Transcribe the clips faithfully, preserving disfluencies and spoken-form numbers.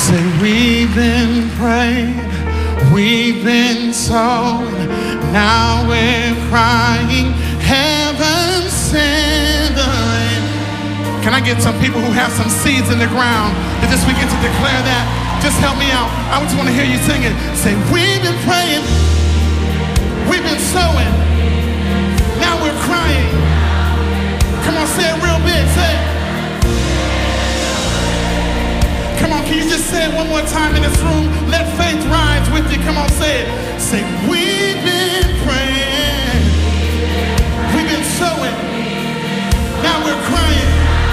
Say we've been praying, we've been sowing, now we're crying, heaven send the rain. Can I get some people who have some seeds in the ground that this weekend to declare that? Just help me out. I just want to hear you sing it. Say we've been praying, we've been sowing, now we're crying. Come on, say it real big, say it. Come on, can you just say it one more time in this room? Let faith rise with you. Come on, say it. Say, we've been praying, we've been sowing, now we're crying.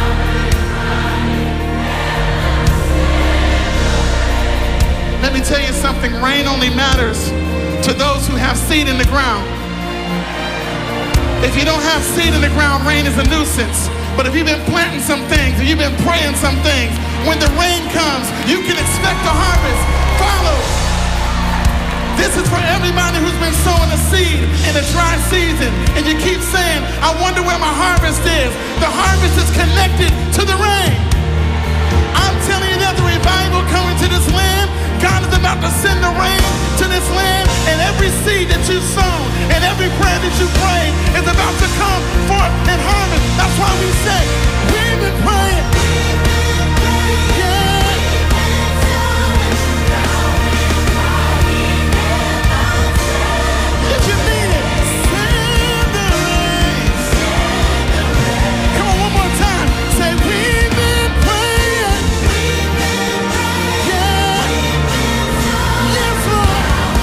Let me tell you something, rain only matters to those who have seed in the ground. If you don't have seed in the ground, rain is a nuisance. But if you've been planting some things, and you've been praying some things, when the rain comes, you can expect the harvest. Follow. This is for everybody who's been sowing a seed in a dry season, and you keep saying, I wonder where my harvest is. The harvest is connected to the rain. I'm telling you, there's a revival coming to this land. God is about to send the rain to this land, and every seed that you've sown and every prayer that you prayed is about to come forth in harvest. That's why we say, we've been praying. Yeah. If you mean it, send the rain. Come on, one more time. Say, we've been praying. Yeah. Yes, Lord.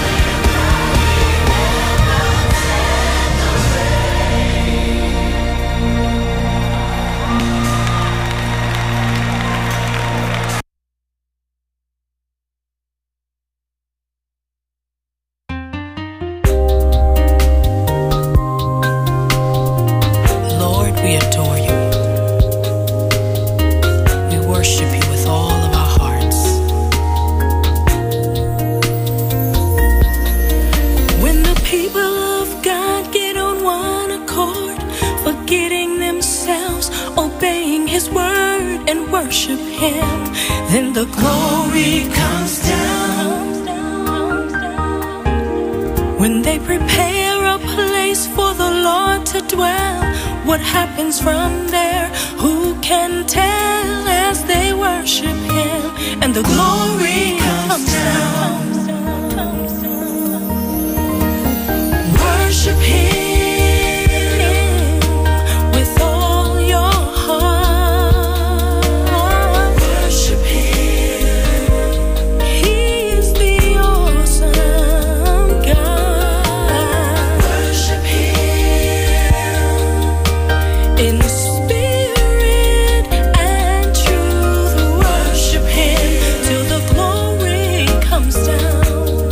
Lord, we adore you. We worship you with all of our hearts. When the people of God get on one accord, forgetting themselves, obeying his word and worship him, then the glory comes down. When they prepare a place for the Lord to dwell, what happens from there? Who can tell? As they worship him and the glory comes down. Worship him with all your heart. Worship him. He is the awesome God. Worship him in spirit and truth. Worship him till the glory comes down.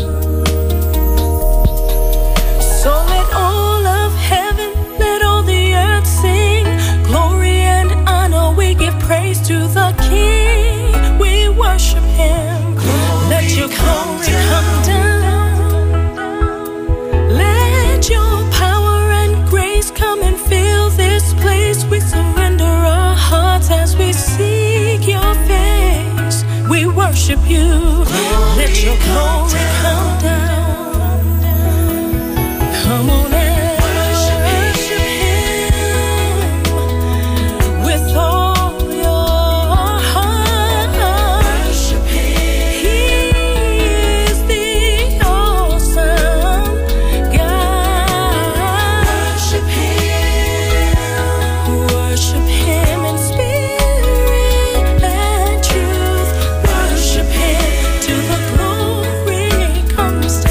So let all of heaven, let all the earth sing, glory and honor, we give praise to the King. We worship him. Let your glory come down. Let your power and grace come and fill this place. We surrender our hearts as we seek your face. We worship you. Let your glory come down. Come on and worship him with all your heart. Worship him. He is the awesome God. Worship him. Worship him in spirit and truth. Worship him till the glory comes down.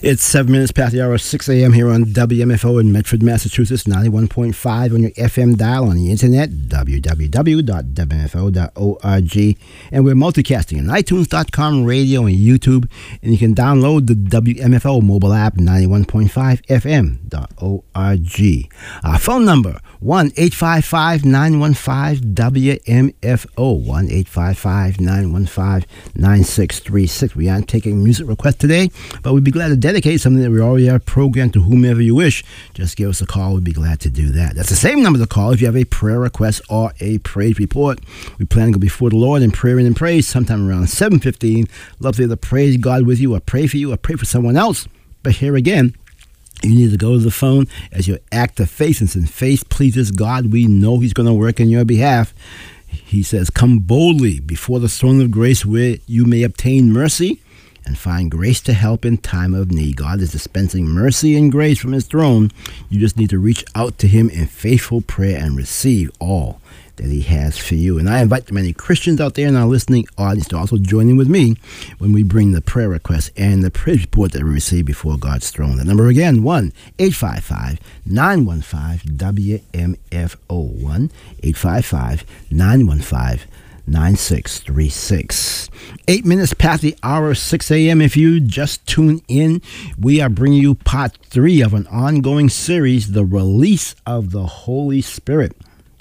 It's seven minutes past the hour, six a.m. here on W M F O in Medford, Massachusetts, ninety-one point five on your F M dial, on the internet, w w w dot w m f o dot org. And we're multicasting on iTunes dot com, radio, and YouTube. And you can download the W M F O mobile app, ninety-one point five f m dot org. Our phone number, one eight five five, nine one five, W M F O, one eight five five, nine one five, nine six three six. We aren't taking music requests today, but we'd be glad to dedicate something that we already have programmed to whomever you wish. Just give us a call. We'd be glad to do that. That's the same number to call if you have a prayer request or a praise report. We plan to go before the Lord in prayer and in praise sometime around seven fifteen. Love to either praise God with you or pray for you or pray for someone else. But here again, you need to go to the phone as your act of faith. And since faith pleases God, we know He's going to work in your behalf. He says, come boldly before the throne of grace where you may obtain mercy and find grace to help in time of need. God is dispensing mercy and grace from His throne. You just need to reach out to Him in faithful prayer and receive all that He has for you. And I invite the many Christians out there in our listening audience to also join in with me when we bring the prayer requests and the praise report that we receive before God's throne. The number again, one eight five five, nine one five, W M F O, one eight five five, nine one five, nine six three six. Eight minutes past the hour, six a.m. If you just tune in, we are bringing you part three of an ongoing series, The Release of the Holy Spirit.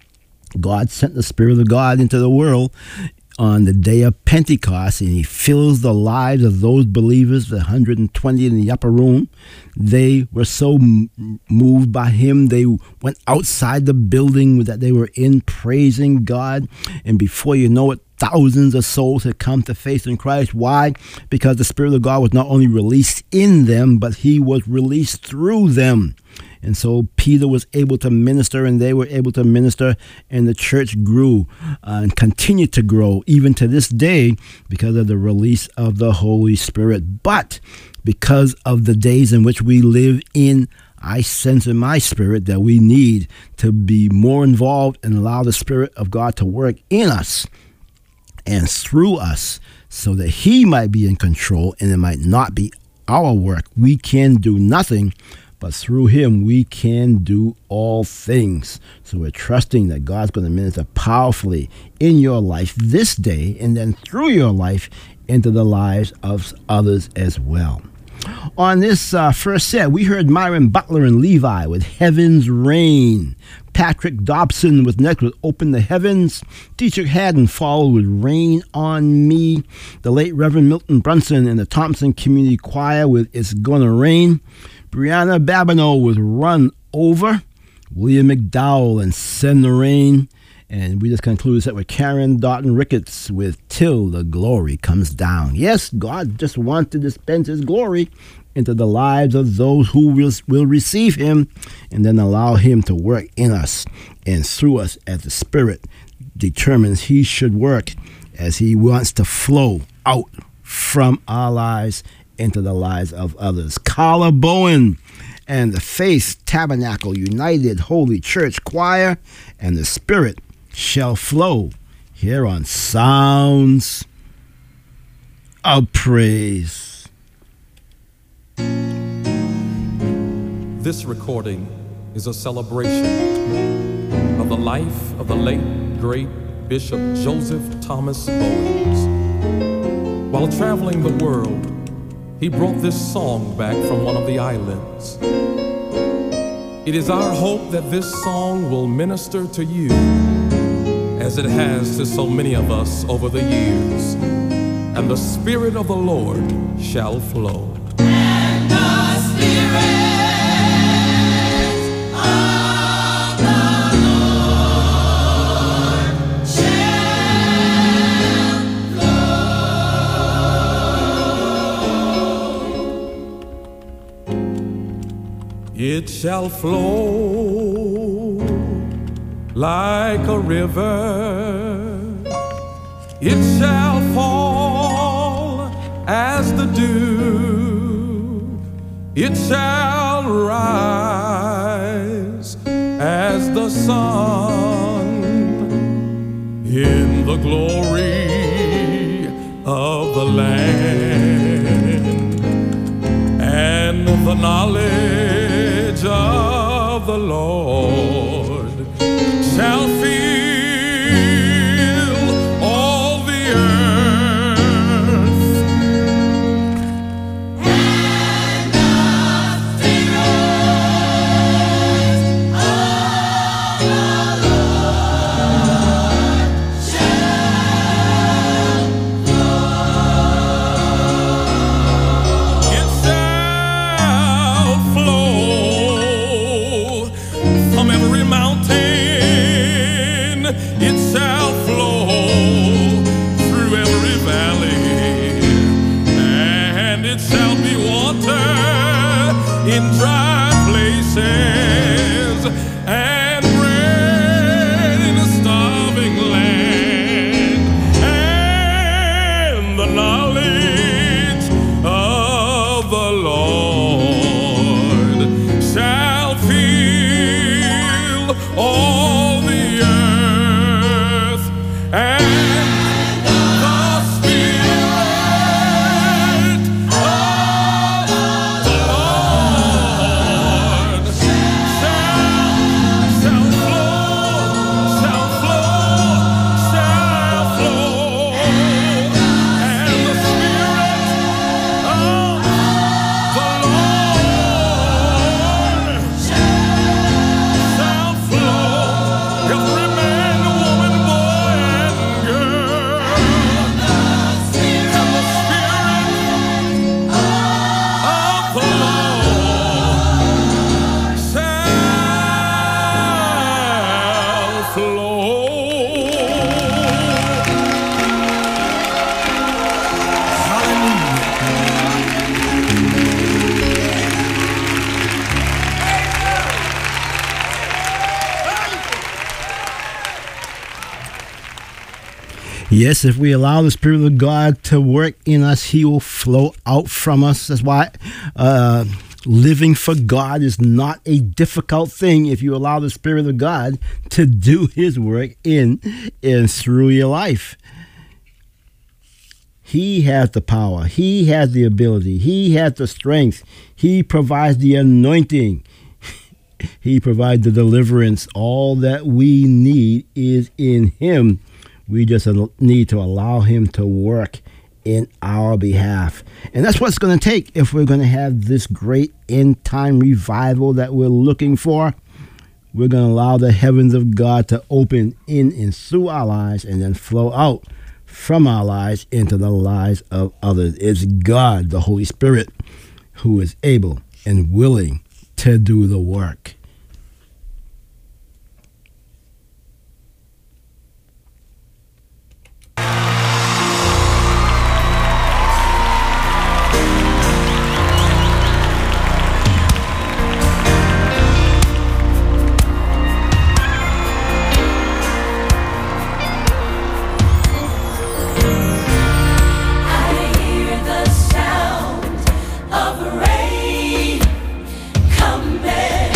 God sent the Spirit of God into the world on the day of Pentecost, and He fills the lives of those believers, the one hundred twenty in the upper room. They were so m- moved by Him, they went outside the building that they were in praising God, and before you know it, thousands of souls had come to faith in Christ. Why? Because the Spirit of God was not only released in them, but He was released through them. And so Peter was able to minister, and they were able to minister, and the church grew uh, and continued to grow even to this day because of the release of the Holy Spirit. But because of the days in which we live in, I sense in my spirit that we need to be more involved and allow the Spirit of God to work in us and through us so that He might be in control and it might not be our work. We can do nothing, but through Him we can do all things. So we're trusting that God's going to minister powerfully in your life this day and then through your life into the lives of others as well. On this uh, first set, we heard Myron Butler and Levi with Heaven's Rain. Patrick Dobson was next with Open the Heavens. Dietrich Haddon followed with Rain on Me. The late Reverend Milton Brunson and the Thompson Community Choir with It's Gonna Rain. Brianna Babineau with Run Over. William McDowell and Send the Rain. And we just concluded that with Karen Doughton Ricketts with Till the Glory Comes Down. Yes, God just wants to dispense His glory into the lives of those who will, will receive Him and then allow Him to work in us and through us as the Spirit determines He should work, as He wants to flow out from our lives into the lives of others. Carla Bowen and the Faith Tabernacle United Holy Church Choir and the Spirit Shall Flow here on Sounds of Praise. This recording is a celebration of the life of the late, great Bishop Joseph Thomas Bowens. While traveling the world, he brought this song back from one of the islands. It is our hope that this song will minister to you as it has to so many of us over the years. And the Spirit of the Lord shall flow. And the Spirit of the Lord shall flow. It shall flow like a river, it shall fall as the dew, it shall rise as the sun in the glory of the land, and the knowledge of the Lord shall fill all the earth. And the Spirit of the Lord shall It shall flow from every mountain. It shall flow through every valley, and it shall be water in dry places and bread in a starving land, and the knowledge of the Lord shall fill all the earth, and the Spirit of the Lord shall, shall flow, shall flow, shall flow, and the Spirit of the Lord shall flow. Every man, woman, boy, and girl, and the Spirit of the Lord shall flow. Hallelujah. Yes, if we allow the Spirit of God to work in us, He will flow out from us. That's why uh, living for God is not a difficult thing if you allow the Spirit of God to do His work in and through your life. He has the power. He has the ability. He has the strength. He provides the anointing. He provides the deliverance. All that we need is in Him. We just need to allow Him to work in our behalf. And that's what it's going to take if we're going to have this great end time revival that we're looking for. We're going to allow the heavens of God to open in and through our lives and then flow out from our lives into the lives of others. It's God, the Holy Spirit, who is able and willing to do the work. I hear the sound of rain coming.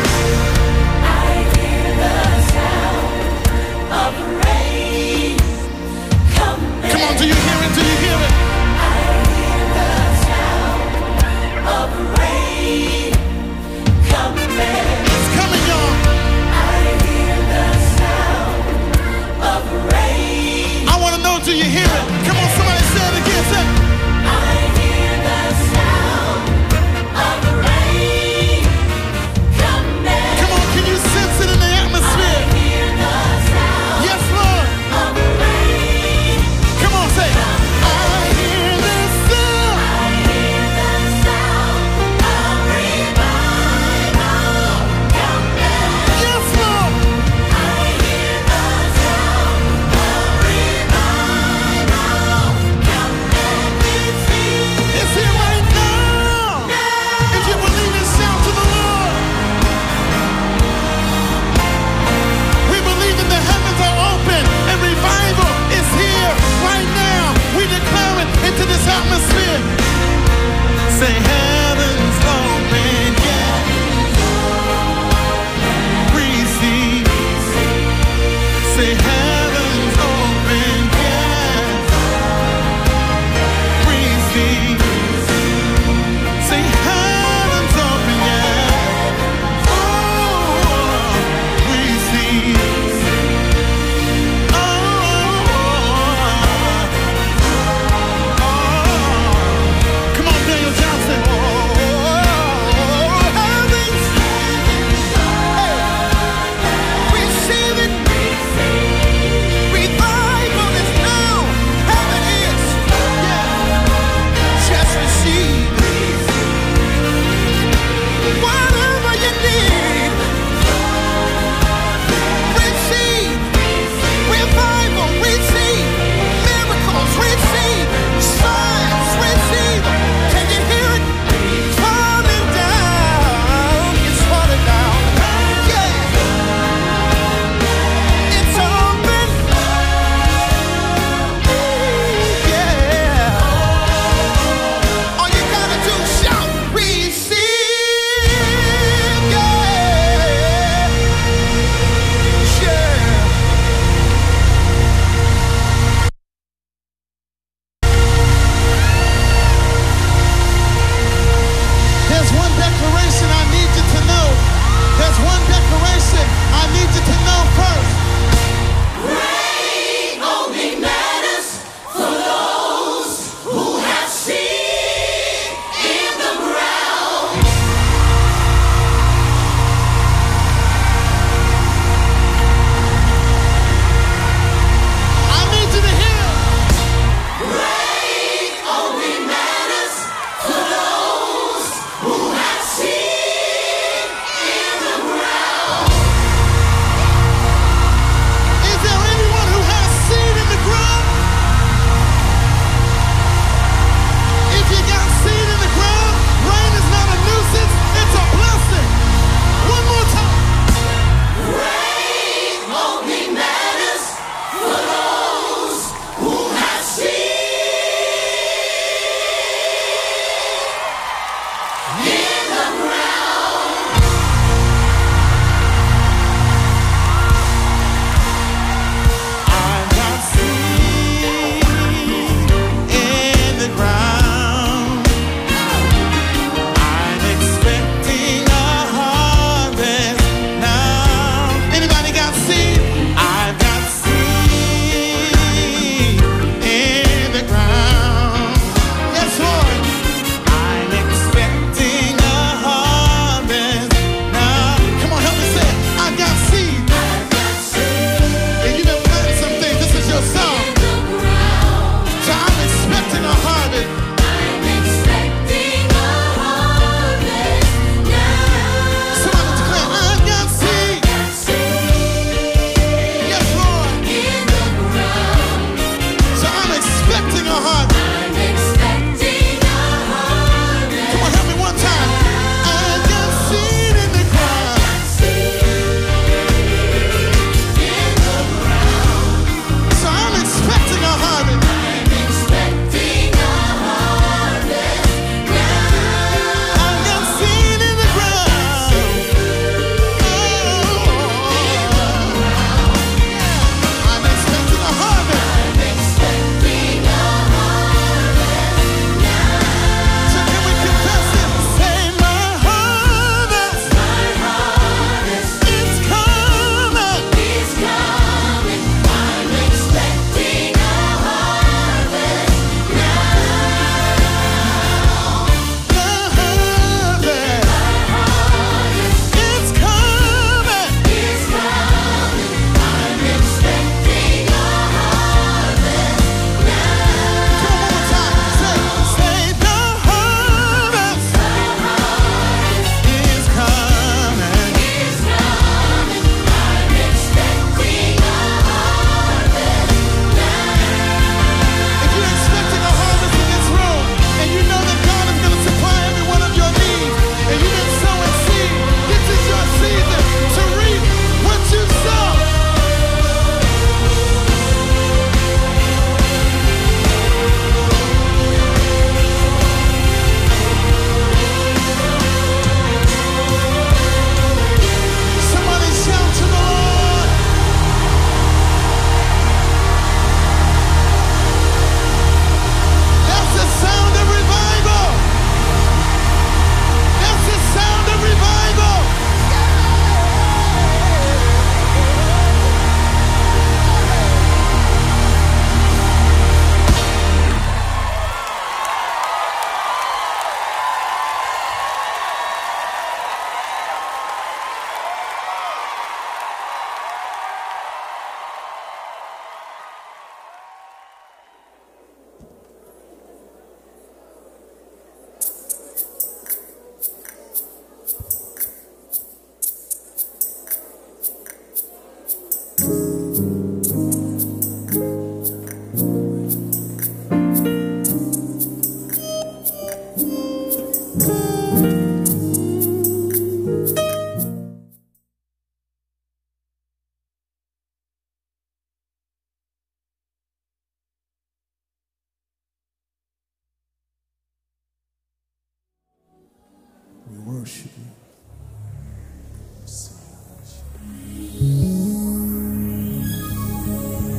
I hear the sound of rain coming. Come on, do you hear it? Do you hear it? I hear the sound of rain coming. It's coming, y'all. I hear the sound of rain. I want to know, do you hear it? Come on, somebody say it again. Say it. I hear the sound of rain coming. Come on, can you sense it in the atmosphere? I hear the sound Yes, Lord. of rain. Come on, say it. I hear the sound. I hear the sound of revival coming. Yes, Lord. I hear the sound of revival coming.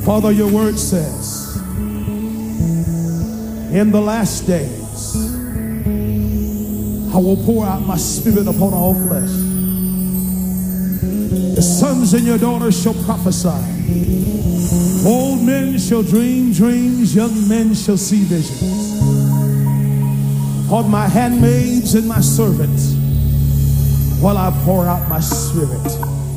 Father, your word says, in the last days, I will pour out my spirit upon all flesh. The sons and your daughters shall prophesy. Old men shall dream dreams, young men shall see visions. On my handmaids and my servants, while I pour out my spirit.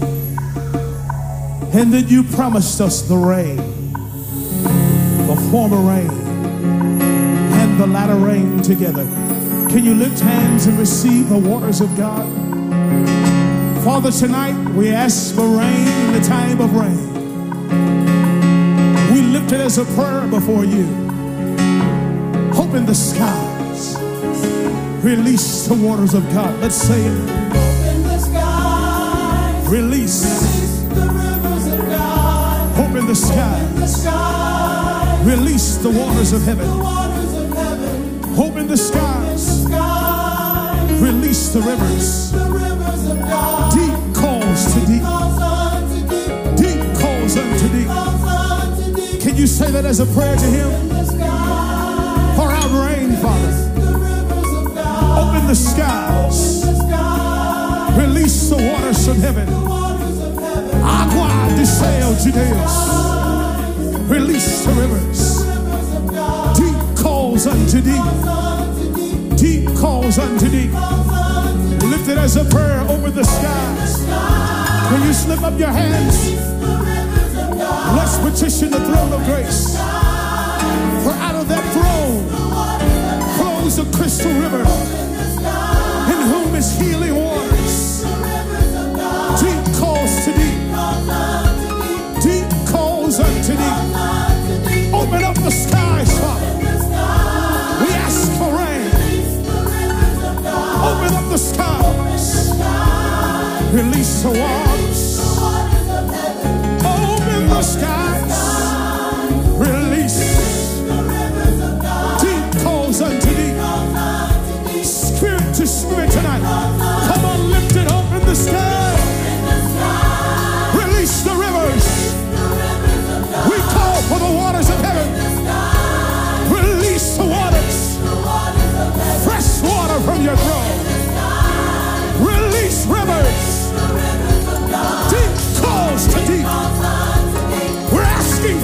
And then you promised us the rain, the former rain, and the latter rain together. Can you lift hands and receive the waters of God? Father, tonight we ask for rain in the time of rain. We lift it as a prayer before you. Open the skies. Release the waters of God. Let's say it. Open the skies. Release. Release the rivers of God. Open the sky. Open the skies. Release the waters of heaven. The waters of heaven. Open the skies. Skies. Release the rivers. The rivers of God. Deep calls to deep. Calls unto deep. Deep calls unto deep. Calls unto deep. Can you say that as a prayer to him? In the skies. Pour out rain, Father. The rivers of God. Open the skies. The skies. Release the waters from heaven. The waters of heaven. Agua de Seo Judeus. Release the rivers. Rivers of God. Deep calls unto deep. Unto deep. Deep calls unto deep. Lift it as a prayer over the skies. When you slip up your hands, let's petition the throne of grace. For out of that throne flows a crystal river, in whom is healing waters. Deep calls to deep. Deep calls unto deep. Open up the skies, Father. We ask for rain. Open up the skies. Release the waters. Open the skies. Release. Deep calls unto deep. Spirit to spirit tonight. Come on, lift it up in the sky. Release the rivers. We call for the waters of heaven. Release the waters. Fresh water from your throne. Release rivers. Deep calls to deep. We're asking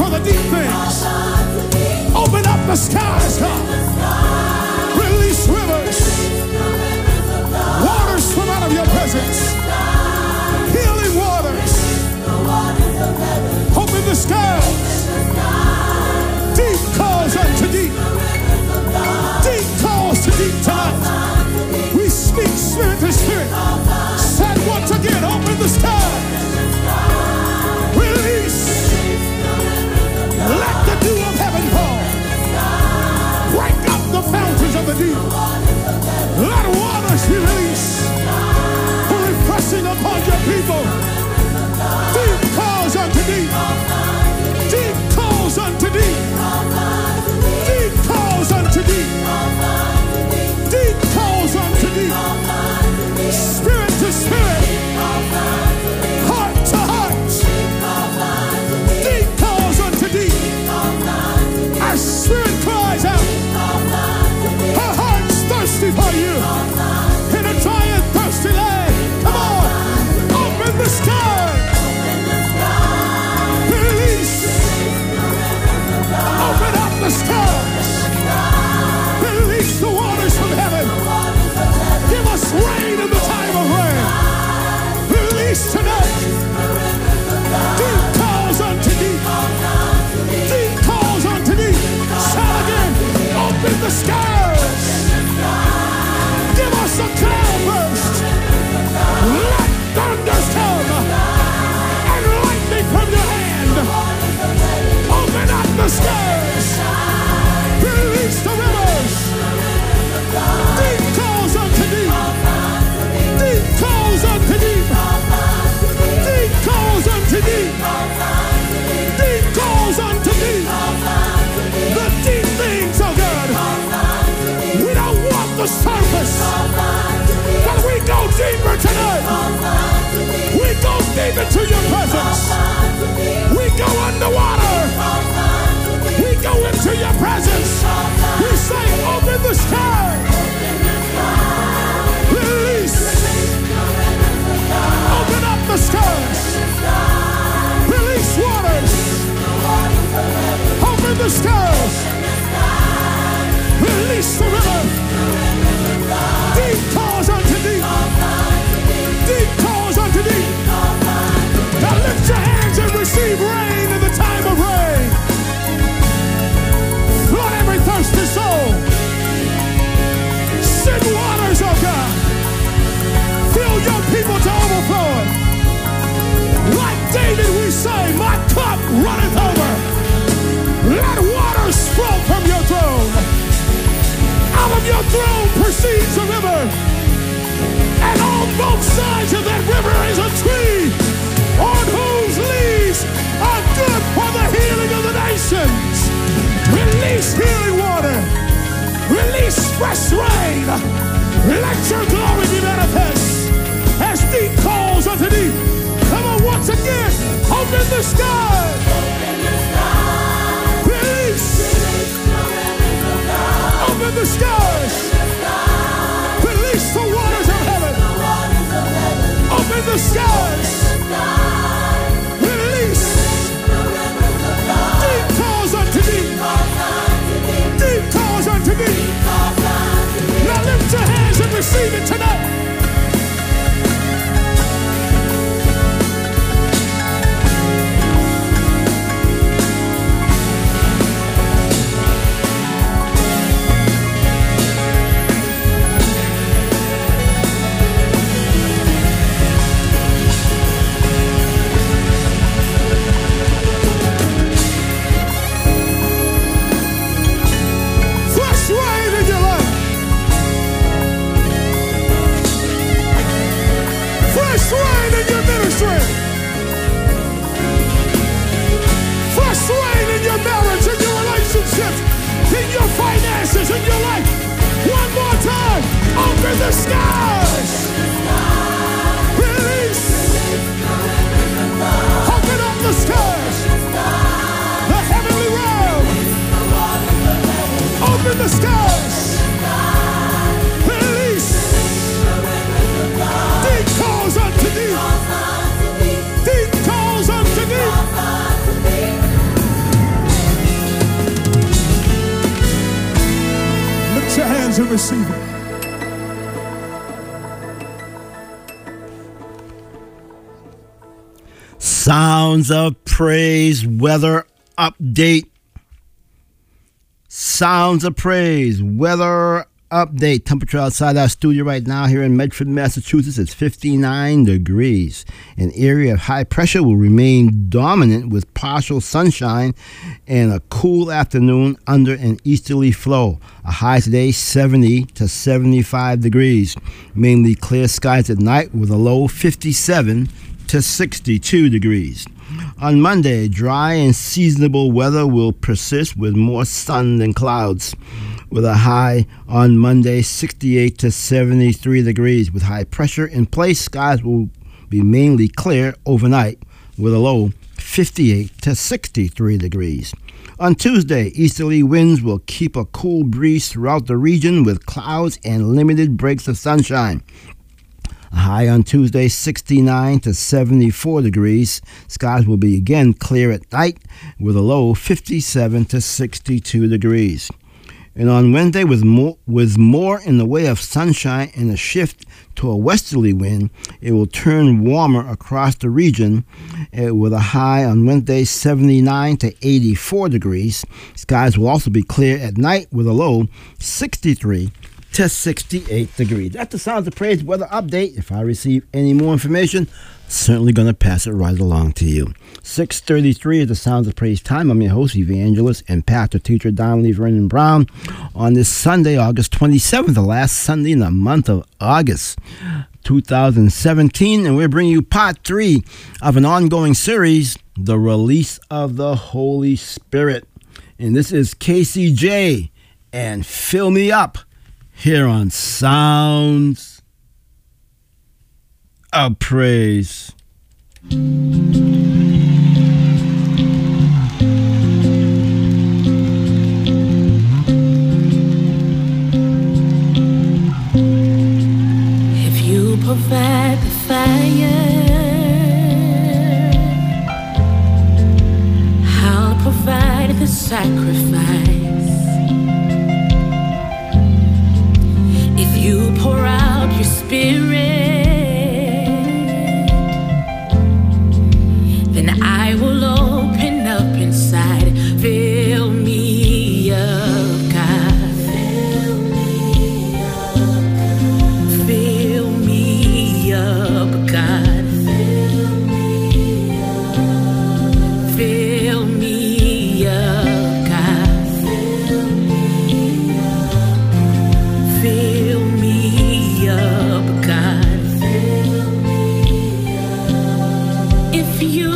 Open the skies. Release. Open the skies. Release the waters of heaven. Open the skies. Release. Deep calls unto deep. Deep calls unto deep. Now lift your hands and receive it tonight. In your finances, in your life. One more time. Open the skies. Release. Open up the skies. The heavenly realm. Open the skies. Release. Deep calls unto deep. Deep calls unto deep. Lift your hands and receive it. Sounds of Praise weather update. Sounds of Praise weather update. Temperature outside our studio right now here in Medford, Massachusetts is fifty-nine degrees. An area of high pressure will remain dominant with partial sunshine and a cool afternoon under an easterly flow. A high today seventy to seventy-five degrees. Mainly clear skies at night with a low fifty-seven to sixty-two degrees. On Monday, dry and seasonable weather will persist with more sun than clouds. With a high on Monday sixty-eight to seventy-three degrees. With high pressure in place, skies will be mainly clear overnight with a low fifty-eight to sixty-three degrees. On Tuesday, easterly winds will keep a cool breeze throughout the region with clouds and limited breaks of sunshine. A high on Tuesday, sixty-nine to seventy-four degrees. Skies will be again clear at night with a low fifty-seven to sixty-two degrees. And on Wednesday, with more, with more in the way of sunshine and a shift to a westerly wind, it will turn warmer across the region uh, with a high on Wednesday seventy-nine to eighty-four degrees. Skies will also be clear at night with a low sixty-three to sixty-eight degrees. That's the Sounds of Praise weather update. If I receive any more information, certainly going to pass it right along to you. six thirty-three is the Sounds of Praise time. I'm your host, evangelist and pastor teacher Donnelly Vernon Brown. On this Sunday, August twenty-seventh, the last Sunday in the month of August two thousand seventeen, and we're bringing you part three of an ongoing series, The Release of the Holy Spirit. And this is K C J and Fill Me Up here on Sounds of Praise. If you provide the fire, I'll provide the sacrifice. If you pour out your spirit, then I will open up inside. Fill me up, God. Fill me up, God. Fill me up, God. Fill me up. Fill me up, God. Fill me up. Fill me up, God. Fill me up. If you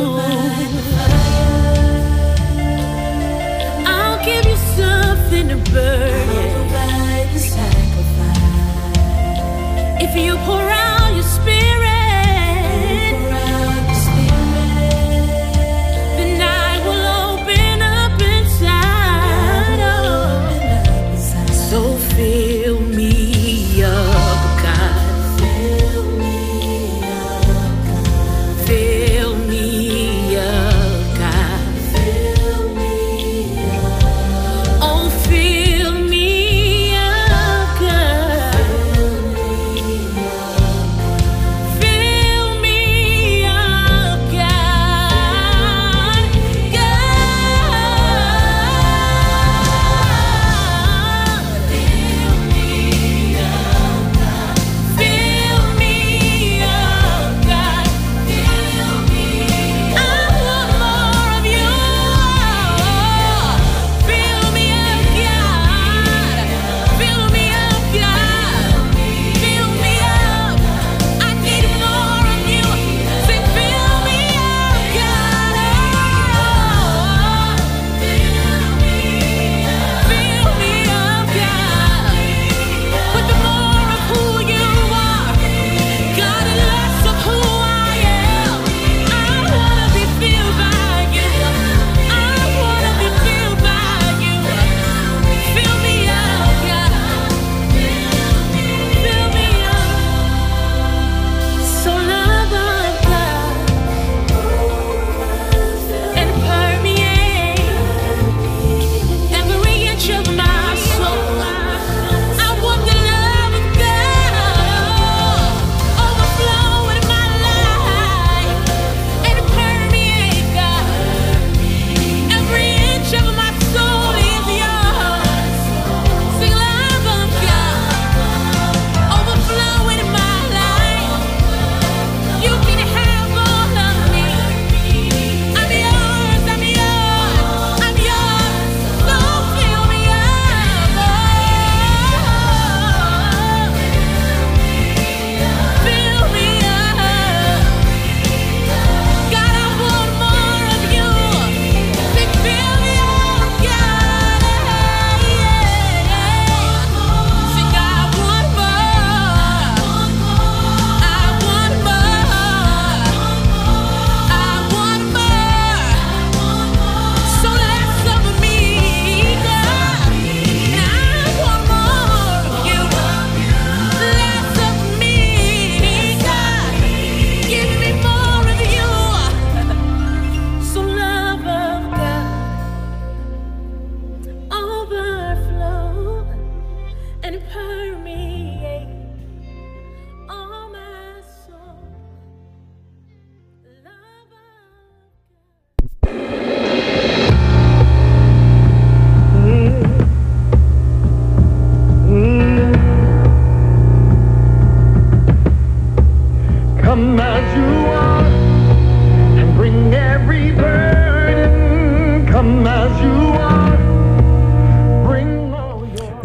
I'll give you something to burn. Provide the sacrifice. If you pour out your spirit, pour out your spirit,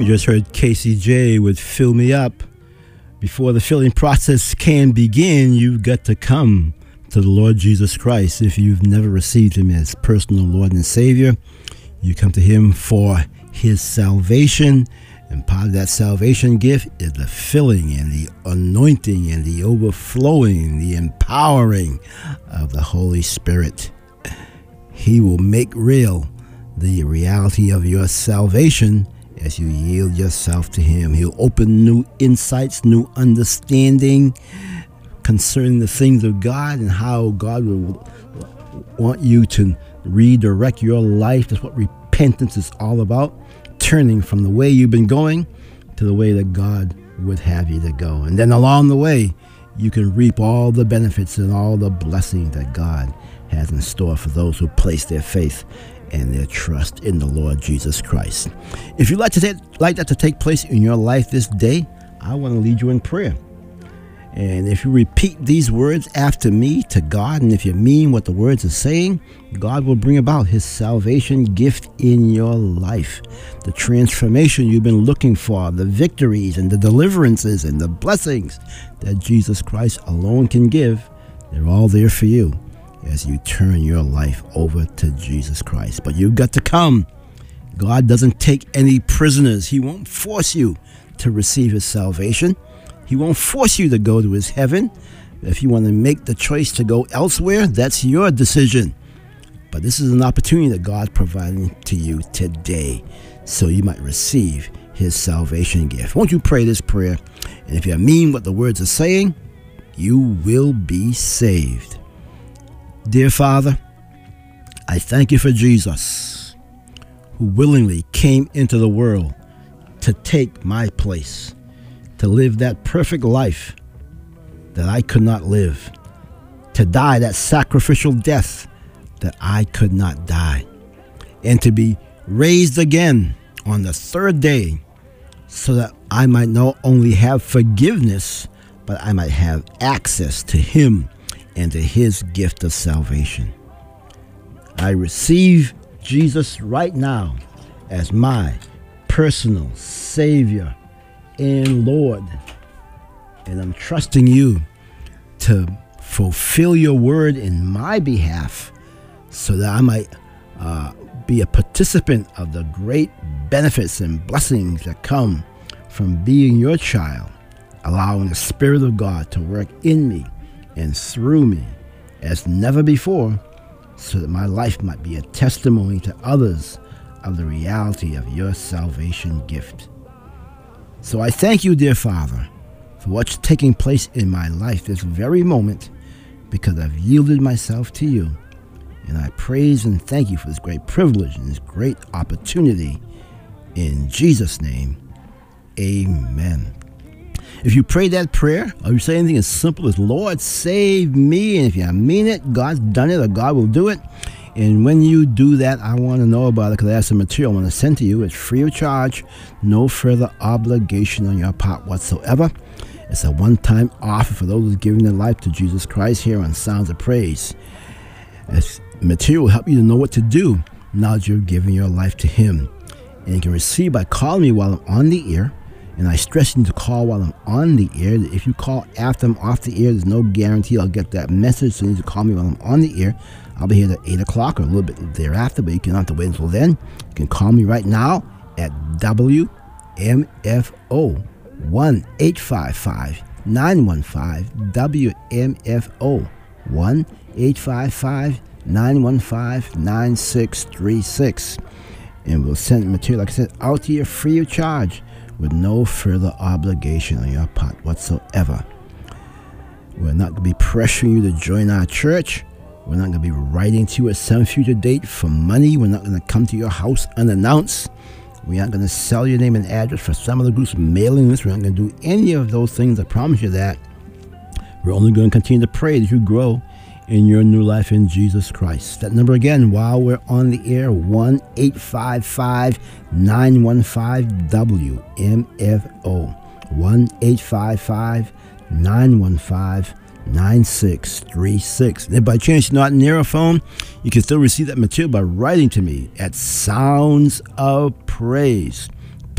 We just heard Casey J with Fill Me Up. Before the filling process can begin, you've got to come to the Lord Jesus Christ. If you've never received him as personal Lord and Savior, you come to him for his salvation. And part of that salvation gift is the filling and the anointing and the overflowing, the empowering of the Holy Spirit. He will make real the reality of your salvation as you yield yourself to him. He'll open new insights, new understanding concerning the things of God and how God will want you to redirect your life. That's what repentance is all about. Turning from the way you've been going to the way that God would have you to go. And then along the way, you can reap all the benefits and all the blessings that God has in store for those who place their faith and their trust in the Lord Jesus Christ. If you'd like to take, like that to take place in your life this day, I want to lead you in prayer. And if you repeat these words after me to God, and if you mean what the words are saying, God will bring about his salvation gift in your life. The transformation you've been looking for, the victories and the deliverances and the blessings that Jesus Christ alone can give, they're all there for you as you turn your life over to Jesus Christ. But you've got to come. God doesn't take any prisoners. He won't force you to receive his salvation. He won't force you to go to his heaven. If you want to make the choice to go elsewhere, that's your decision. But this is an opportunity that God's providing to you today so you might receive his salvation gift. Won't you pray this prayer? And if you mean what the words are saying, you will be saved. Dear Father, I thank you for Jesus, who willingly came into the world to take my place, to live that perfect life that I could not live, to die that sacrificial death that I could not die, and to be raised again on the third day so that I might not only have forgiveness, but I might have access to him and to his gift of salvation. I receive Jesus right now as my personal Savior and Lord, and I'm trusting you to fulfill your word in my behalf so that I might uh, be a participant of the great benefits and blessings that come from being your child, allowing the Spirit of God to work in me and through me as never before, so that my life might be a testimony to others of the reality of your salvation gift. So I thank you, dear Father, for what's taking place in my life this very moment, because I've yielded myself to you. And I praise and thank you for this great privilege and this great opportunity. In Jesus' name, amen. If you pray that prayer, or you say anything as simple as, Lord, save me, and if you mean it, God's done it, or God will do it. And when you do that, I want to know about it, because I have some material I want to send to you. It's free of charge, no further obligation on your part whatsoever. It's a one-time offer for those who are giving their life to Jesus Christ here on Sounds of Praise. This material will help you to know what to do now that you're giving your life to him. And you can receive by calling me while I'm on the air. And I stress you to call while I'm on the air. If you call after I'm off the air, there's no guarantee I'll get that message. So you need to call me while I'm on the air. I'll be here at eight o'clock or a little bit thereafter, but you don't have to wait until then. You can call me right now at W M F O one eight five five nine one five, W M F O one eight five five nine one five nine six three six. And we'll send material, like I said, out to you free of charge, with no further obligation on your part whatsoever. We're not going to be pressuring you to join our church. We're not going to be writing to you at some future date for money. We're not going to come to your house unannounced. We aren't going to sell your name and address for some of the groups mailing this. We're not going to do any of those things. I promise you that. We're only going to continue to pray that you grow in your new life in Jesus Christ. That number again, while we're on the air, one eight five five nine one five W M F O. one eight five five nine one five nine six three six. And if by chance you're not near a phone, you can still receive that material by writing to me at Sounds of Praise,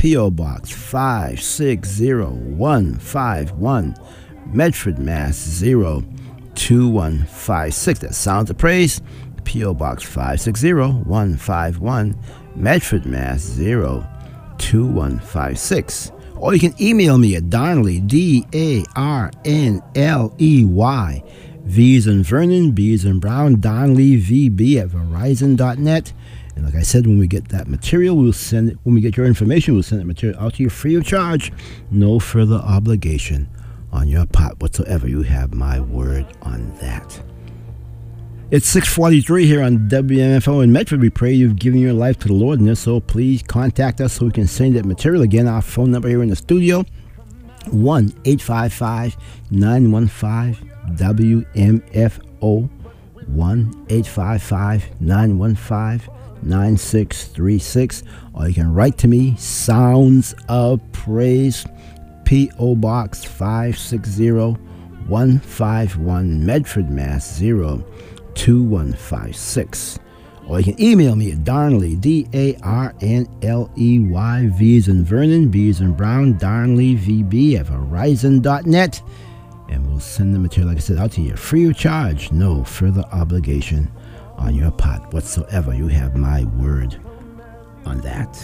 P O. Box five six zero one five one, Medford, Mass. zero two one five six. That's Sounds of Praise. P O. Box five six zero one five one, Medford, Mass. zero two one five six. Or you can email me at Darnley, D A R N L E Y, V's and Vernon, B's and Brown, Darnley, V B at Verizon dot net. And like I said, when we get that material, we'll send it, when we get your information, we'll send that material out to you free of charge. No further obligation on your part whatsoever. You have my word on that. It's six forty-three here on W M F O in Medford. We pray you've given your life to the Lord in this, so please contact us so we can send that material. Again, our phone number here in the studio, one eight five five nine one five W M F O, one eight five five nine one five nine six three six. Or you can write to me, Sounds of Praise, P O. Box five six zero one five one, Medford, Mass. zero two one five six. Or you can email me at Darnley, D A R N L E Y, V's and Vernon, B's and Brown, Darnley, V B at Verizon dot net. And we'll send the material, like I said, out to you free of charge. No further obligation on your part whatsoever. You have my word on that.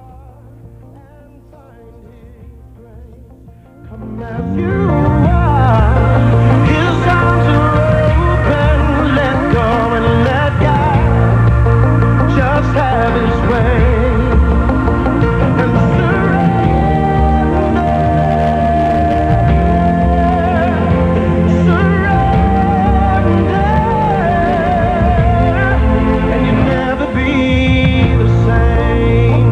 Come as you are. His arms are open. Let go and let God just have His way. And surrender, surrender, and you'll never be the same.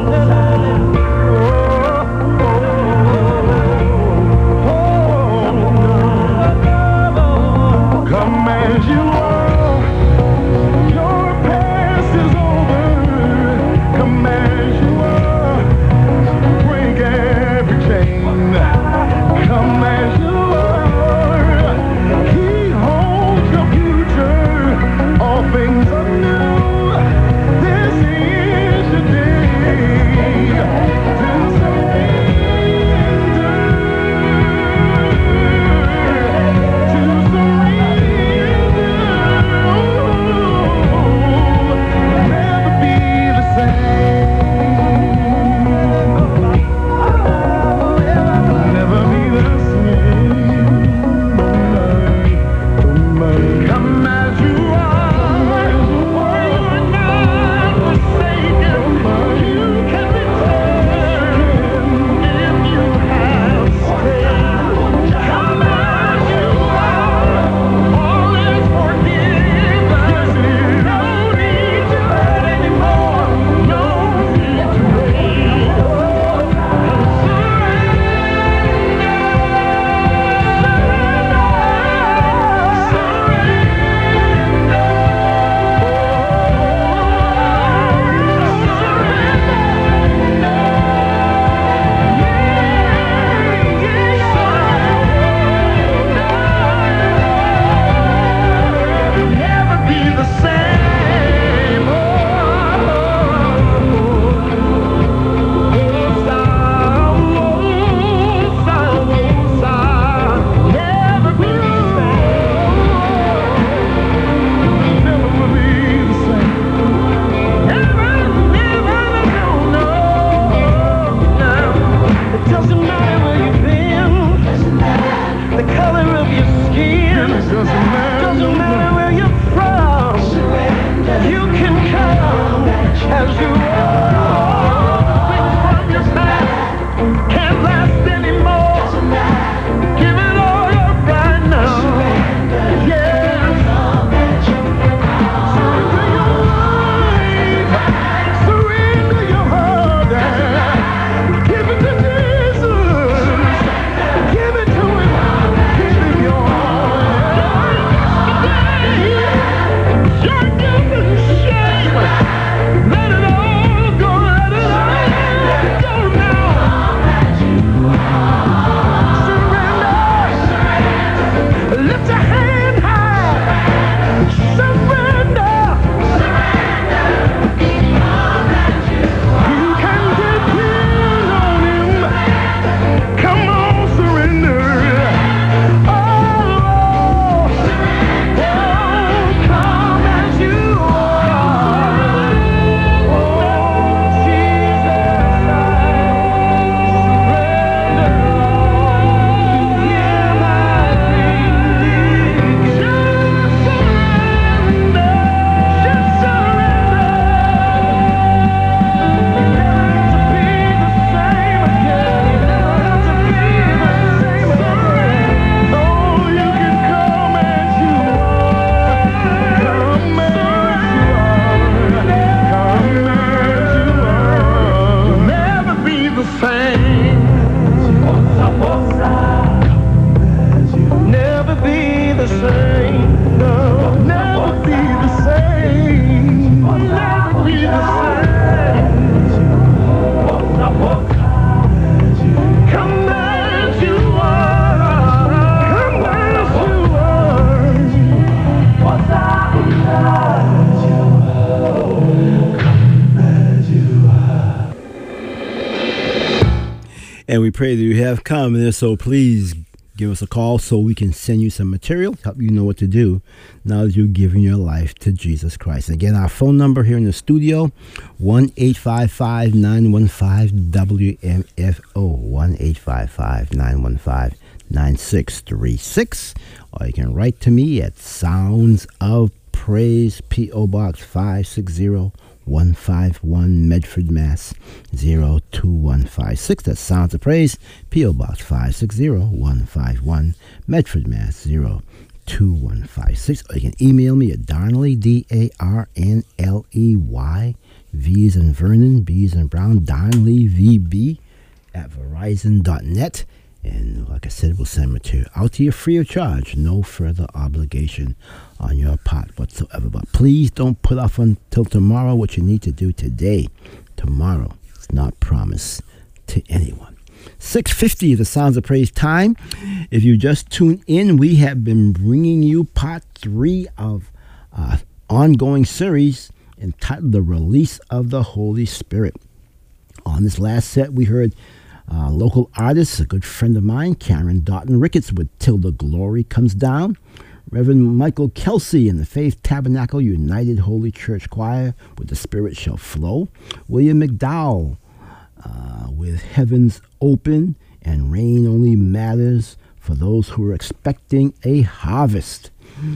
Come as you are, your past is over. Come as you are, break every chain. Come as you are, He holds your future. All things are new. This is your day to surrender. Let it all And we pray that you have come. And if so, please give us a call so we can send you some material, help you know what to do now that you've given your life to Jesus Christ. Again, our phone number here in the studio, one eight five five, nine one five, W M F O, one eight five five, nine one five, nine six three six. Or you can write to me at Sounds of Praise, P O. Box five six zero, one five one, Medford, Mass. zero two one five six. That's Sounds of Praise, P O. Box five six zero, one five one, Medford, Mass. zero two one five six. Or you can email me at Darnley, D A R N L E Y, V as in Vernon, B as in Brown, Darnley, V B, at verizon dot net. And like I said, we'll send material out to you free of charge. No further obligation on your part whatsoever. But please don't put off until tomorrow what you need to do today. Tomorrow is not promised to anyone. six fifty, the Sounds of Praise time. If you just tuned in, we have been bringing you part three of uh, ongoing series entitled The Release of the Holy Spirit. On this last set, we heard Uh, local artist, a good friend of mine, Karen Doughton Ricketts, with Till the Glory Comes Down. Reverend Michael Kelsey and the Faith Tabernacle United Holy Church Choir with The Spirit Shall Flow. William McDowell uh, with Heavens Open and Rain Only Matters for those who are expecting a harvest.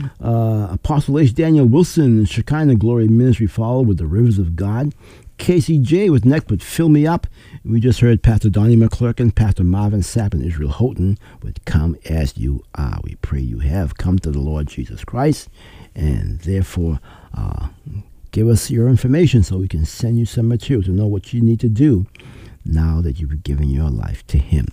Uh, Apostle H. Daniel Wilson and Shekinah Glory Ministry followed with The Rivers of God. Casey J was next with Fill Me Up. We just heard Pastor Donnie McClurkin, Pastor Marvin Sapp, and Israel Houghton with Come As You Are. We pray you have come to the Lord Jesus Christ, and therefore uh, give us your information so we can send you some material to know what you need to do now that you've given your life to Him.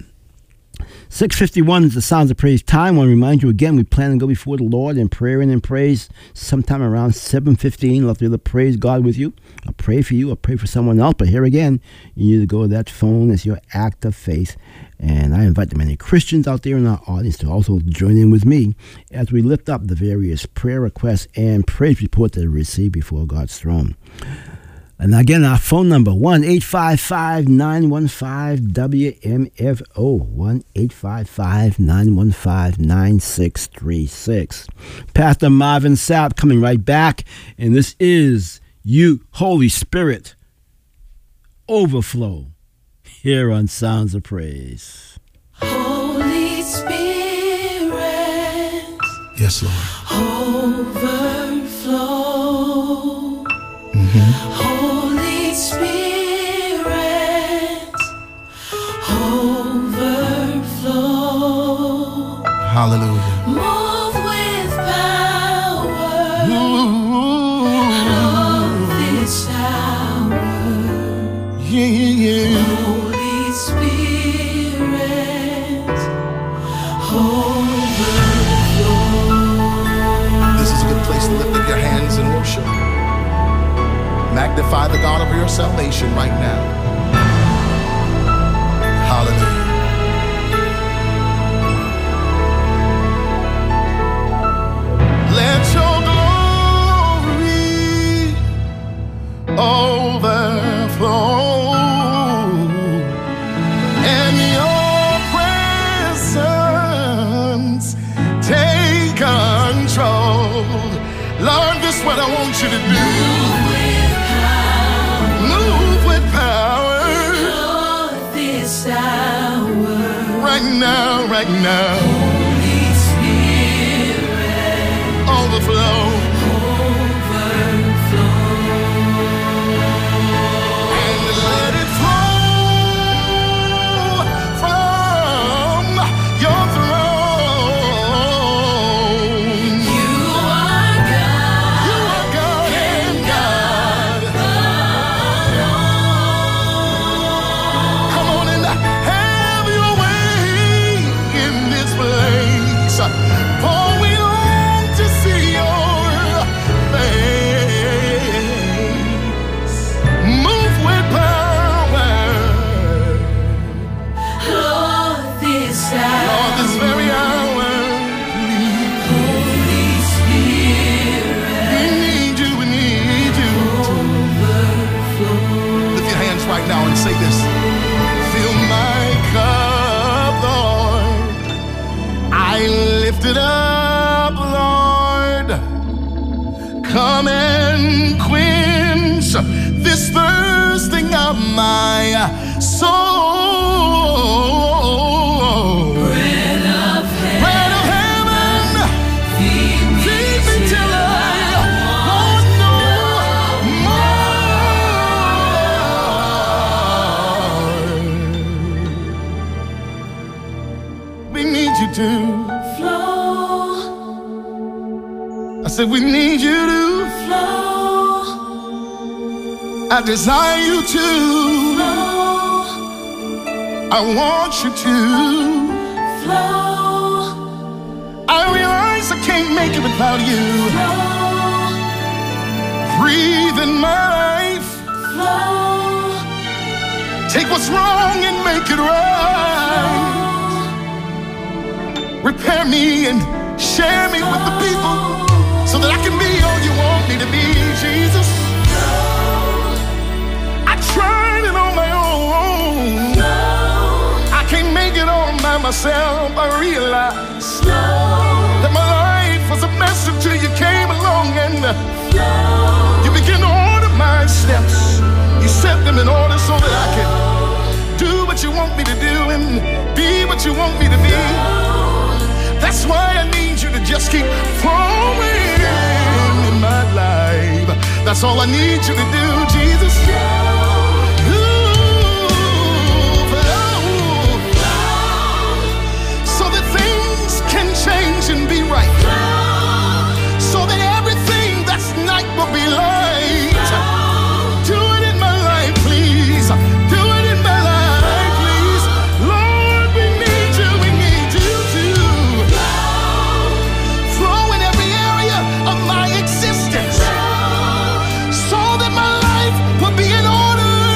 six fifty-one is the Sounds of Praise time. I want to remind you again, we plan to go before the Lord in prayer and in praise sometime around seven fifteen. I'll be able to praise God with you. I'll pray for you. I'll pray for someone else. But here again, you need to go to that phone as your act of faith. And I invite the many Christians out there in our audience to also join in with me as we lift up the various prayer requests and praise reports that we receive before God's throne. And again, our phone number, one eight five five, nine one five, W M F O, one eight five five, nine one five, nine six three six. Pastor Marvin Sapp coming right back, and this is You, Holy Spirit, Overflow, here on Sounds of Praise. Holy Spirit, Yes, Lord. overflow. Mm-hmm. Holy Spirit, overflow. Hallelujah. Move with power of this hour. Yeah, yeah, yeah. Holy Spirit, overflow. This is a good place to lift up your hands and worship. Magnify the God of your salvation right now. Hallelujah. Let your glory overflow, and your presence take control. Lord, this is what I want you to do. Right now, right now. Holy Spirit, overflow, overflow, and let it flow from your throne. You are God. You are God and God alone. Come on and have your way in this place. come and quench this thirsting of my soul. Bread of heaven, Bread of heaven, feed me, feed me till I want no more. We need you to flow, I said we need you to flow, I desire you to flow, I want you to flow, I realize I can't make it without you. flow, Breathe in my life. flow, Take what's wrong and make it right. Repair me and share me with the people so that I can be all you want me to be, Jesus. I tried it on my own. I can't make it all by myself. I realized that my life was a mess until you came along and you began to order my steps. You set them in order so that I can do what you want me to do and be what you want me to be. That's why I need you to just keep flowing in my life. That's all I need you to do, Jesus. Ooh, so that things can change and be right. So that everything that's night will be light. Do it in my life, please. Do it in my life, please. Lord, we need you, we need you to flow in every area of my existence. So that my life will be in order.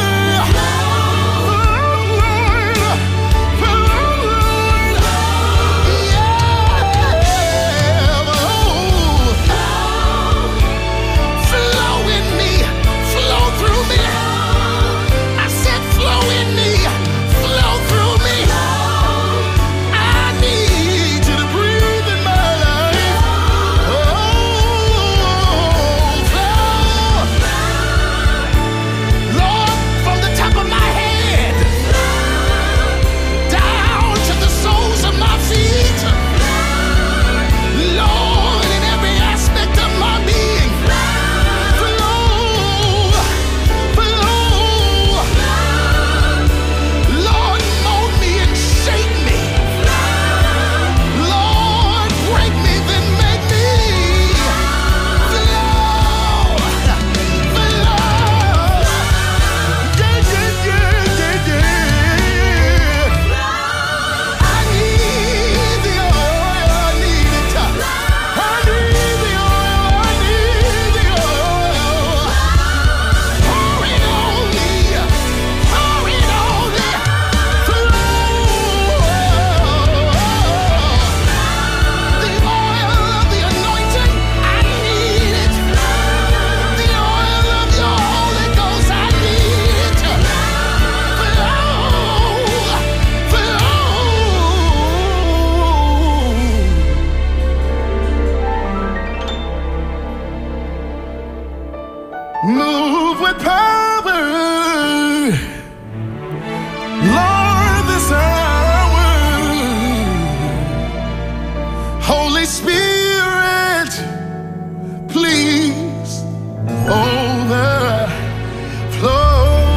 Move with power, Lord, this hour. Holy Spirit, please overflow.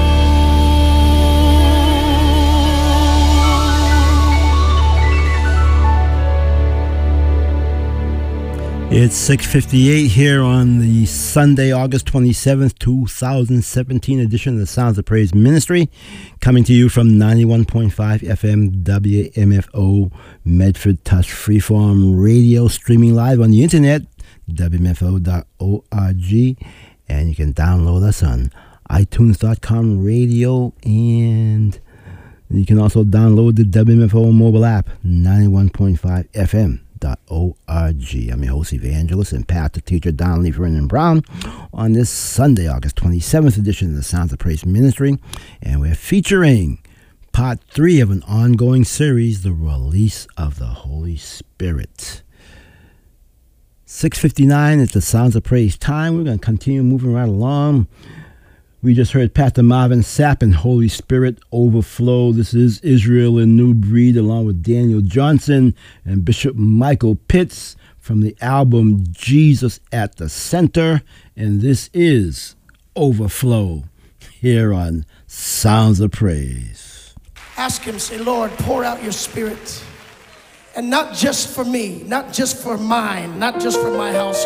It's six fifty-eight here on the Sunday, August twenty-seventh, two thousand seventeen edition of the Sounds of Praise Ministry, coming to you from ninety-one point five F M W M F O Medford Touch Freeform Radio, streaming live on the internet, W M F O dot org, and you can download us on iTunes dot com radio, and you can also download the W M F O mobile app, ninety-one point five F M. .org. I'm your host, evangelist and pastor teacher Donnelly Vernon Brown on this Sunday, August twenty-seventh edition of the Sounds of Praise Ministry, and we're featuring part three of an ongoing series, The Release of the Holy Spirit. six fifty-nine is the Sounds of Praise time. We're going to continue moving right along. We just heard Pastor Marvin Sapp and Holy Spirit Overflow. This is Israel in New Breed along with Daniel Johnson and Bishop Michael Pitts from the album Jesus at the Center. And this is Overflow here on Sounds of Praise. Ask him, say, Lord, pour out your spirit. And not just for me, not just for mine, not just for my house.